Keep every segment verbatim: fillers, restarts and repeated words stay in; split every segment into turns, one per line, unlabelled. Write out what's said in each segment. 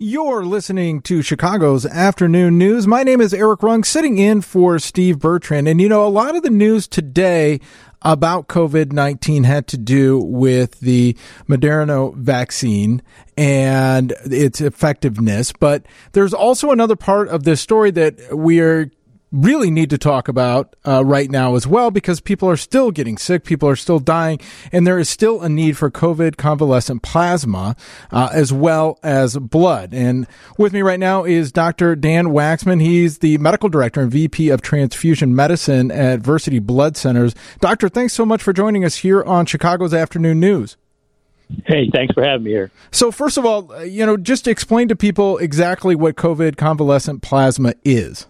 You're listening to Chicago's Afternoon News. My name is Eric Rung, sitting in for Steve Bertrand. And, you know, a lot of the news today about COVID nineteen had to do with the Moderna vaccine and its effectiveness. But there's also another part of this story that we are really need to talk about uh, right now as well, because people are still getting sick, people are still dying, and there is still a need for COVID convalescent plasma uh, as well as blood. And with me right now is Doctor Dan Waxman. He's the medical director and V P of transfusion medicine at Versiti Blood Centers. Doctor, thanks so much for joining us here on Chicago's Afternoon News.
Hey, thanks for having me here.
So first of all, you know, just explain to people exactly what COVID convalescent plasma is.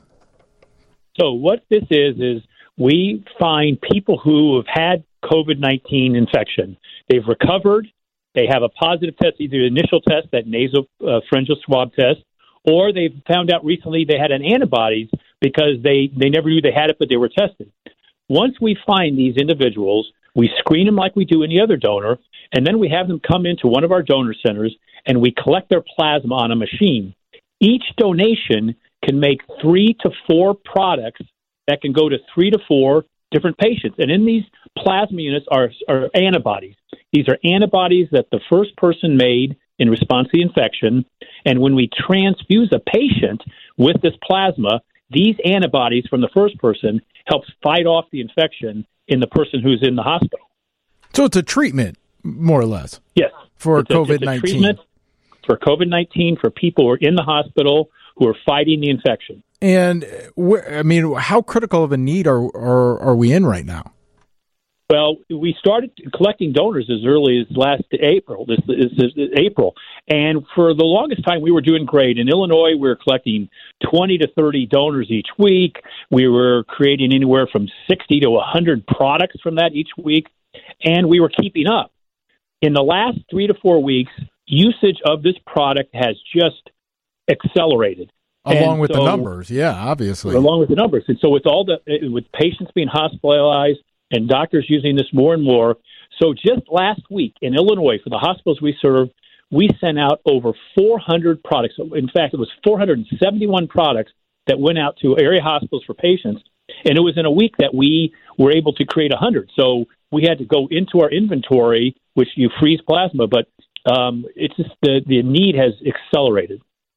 So what this is, is we find people who have had COVID nineteen infection. They've recovered. They have a positive test, either the initial test, that nasopharyngeal uh, swab test, or they've found out recently they had an antibodies because they, they never knew they had it, but they were tested. Once we find these individuals, we screen them like we do any other donor, and then we have them come into one of our donor centers, and we collect their plasma on a machine. Each donation can make three to four products that can go to three to four different patients. And in these plasma units are, are antibodies. These are antibodies that the first person made in response to the infection. And when we transfuse a patient with this plasma, these antibodies from the first person helps fight off the infection in the person who's in the hospital.
So it's a treatment, more or less.
Yes.
For
it's a,
COVID nineteen.
It's a treatment for COVID nineteen for people who are in the hospital who are fighting the infection.
And, I mean, how critical of a need are, are are we in right now?
Well, we started collecting donors as early as last April, this is April. And for the longest time, we were doing great. In Illinois, we were collecting twenty to thirty donors each week. We were creating anywhere from sixty to one hundred products from that each week. And we were keeping up. In the last three to four weeks, usage of this product has just accelerated.
Along
and
with
so,
the numbers, yeah, obviously.
Along with the numbers. And so with all the, with patients being hospitalized and doctors using this more and more. So just last week in Illinois, for the hospitals we serve, we sent out over four hundred products. In fact, it was four hundred seventy-one products that went out to area hospitals for patients. And it was in a week that we were able to create one hundred. So we had to go into our inventory, which you freeze plasma, but um, it's just the, the need has accelerated.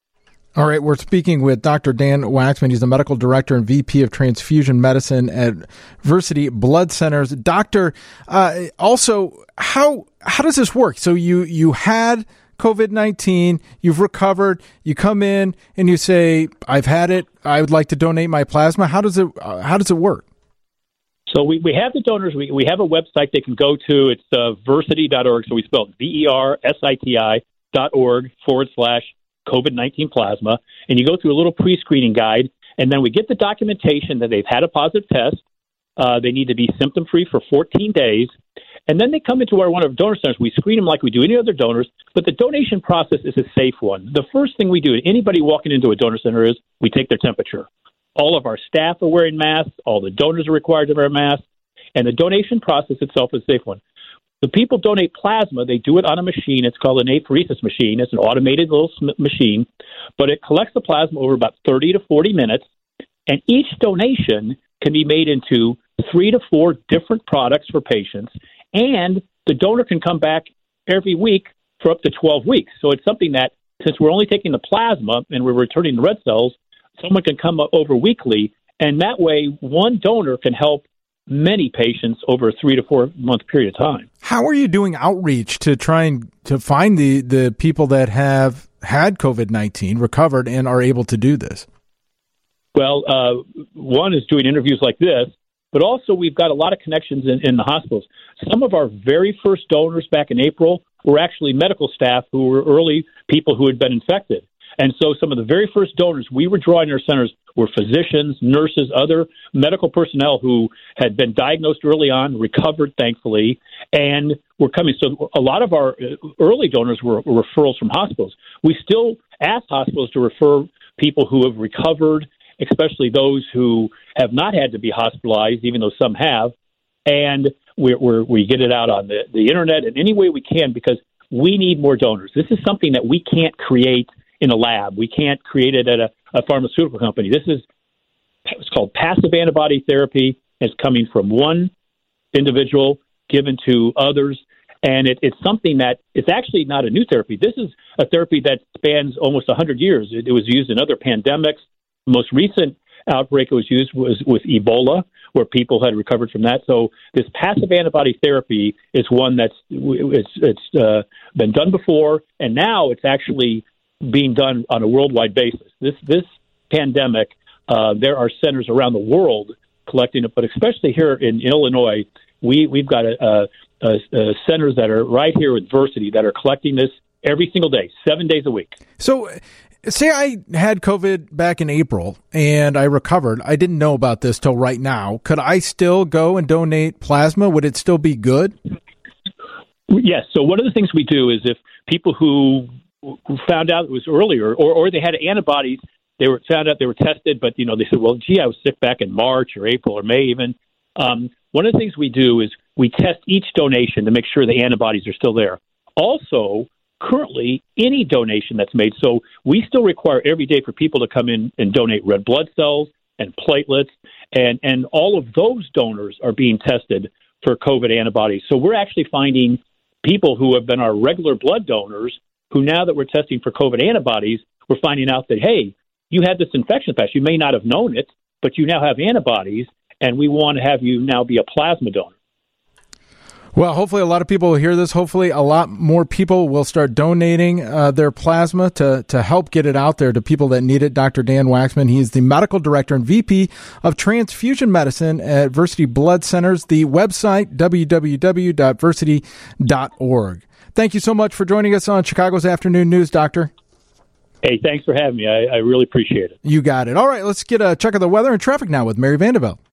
All right, we're speaking with Doctor Dan Waxman. He's the medical director and V P of transfusion medicine at Versiti Blood Centers. Doctor, uh, also, how how does this work? So you you had COVID nineteen, you've recovered, you come in and you say, I've had it, I would like to donate my plasma. How does it uh, how does it work?
So we, we have the donors. We we have a website they can go to. It's uh, versiti dot org. So we spelled V E R S I T I dot org forward slash COVID nineteen plasma. And you go through a little pre-screening guide. And then we get the documentation that they've had a positive test. Uh, they need to be symptom-free for fourteen days. And then they come into our one of our donor centers. We screen them like we do any other donors. But the donation process is a safe one. The first thing we do, anybody walking into a donor center, is we take their temperature. All of our staff are wearing masks. All the donors are required to wear masks. And the donation process itself is a safe one. The people donate plasma. They do it on a machine. It's called an apheresis machine. It's an automated little machine. But it collects the plasma over about thirty to forty minutes. And each donation can be made into three to four different products for patients. And the donor can come back every week for up to twelve weeks. So it's something that, since we're only taking the plasma and we're returning the red cells, someone can come over weekly, and that way one donor can help many patients over a three to four month period of time.
How are you doing outreach to try and to find the, the people that have had COVID nineteen, recovered, and are able to do this?
Well, uh, one is doing interviews like this, but also we've got a lot of connections in, in the hospitals. Some of our very first donors back in April were actually medical staff who were early people who had been infected. And so some of the very first donors we were drawing in our centers were physicians, nurses, other medical personnel who had been diagnosed early on, recovered, thankfully, and were coming. So a lot of our early donors were referrals from hospitals. We still ask hospitals to refer people who have recovered, especially those who have not had to be hospitalized, even though some have. And we're, we're, we get it out on the, the internet in any way we can, because we need more donors. This is something that we can't create in a lab. We can't create it at a, a pharmaceutical company. This is it's called passive antibody therapy. It's coming from one individual given to others. And it, it's something that it's actually not a new therapy. This is a therapy that spans almost one hundred years. It, it was used in other pandemics. The most recent outbreak it was used was with Ebola, where people had recovered from that. So this passive antibody therapy is one that's it's, it's uh, been done before, and now it's actually being done on a worldwide basis. This this pandemic, uh, there are centers around the world collecting it, but especially here in Illinois, we we've got a, a Uh, uh, centers that are right here at Versiti that are collecting this every single day, seven days a week.
So say I had COVID back in April and I recovered. I didn't know about this till right now. Could I still go and donate plasma? Would it still be good?
Yes. So one of the things we do is if people who, who found out it was earlier or, or they had antibodies, they were found out they were tested, but, you know, they said, well, gee, I was sick back in March or April or May even. Um, one of the things we do is we test each donation to make sure the antibodies are still there. Also, currently, any donation that's made, so we still require every day for people to come in and donate red blood cells and platelets, and, and all of those donors are being tested for COVID antibodies. So we're actually finding people who have been our regular blood donors who, now that we're testing for COVID antibodies, we're finding out that, hey, you had this infection in the past. You may not have known it, but you now have antibodies, and we want to have you now be a plasma donor.
Well, hopefully a lot of people will hear this. Hopefully a lot more people will start donating uh, their plasma to, to help get it out there to people that need it. Doctor Dan Waxman, he is the medical director and V P of transfusion medicine at Versiti Blood Centers. The website, w w w dot versiti dot org. Thank you so much for joining us on Chicago's Afternoon News, Doctor.
Hey, thanks for having me. I, I really appreciate it.
You got it. All right, let's get a check of the weather and traffic now with Mary Vandervelde.